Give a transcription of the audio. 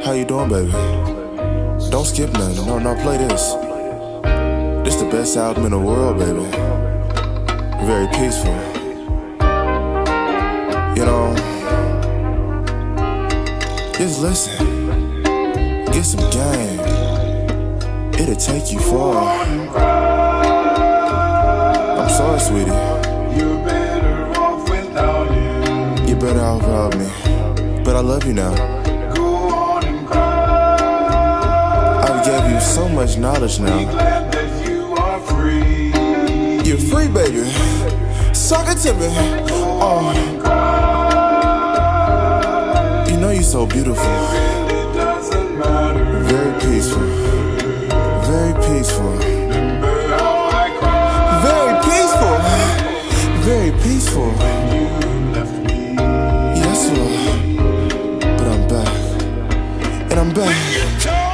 How you doing, baby? Don't skip nothing. No, play this. This the best album in the world, baby. Very peaceful. You know, just listen. Get some game. It'll take you far. I'm sorry, sweetie. You're better off without him. You're better off without me. But I love you now. Go on and cry. I've gave you so much knowledge Be now. glad that you are free. You're free, baby. Suck it to me. Oh, you know you're so beautiful. It really doesn't matter. Very peaceful. Very peaceful. Remember how I cried Very peaceful. Very peaceful. when you left me. Yes, Lord. But I'm back. And I'm back.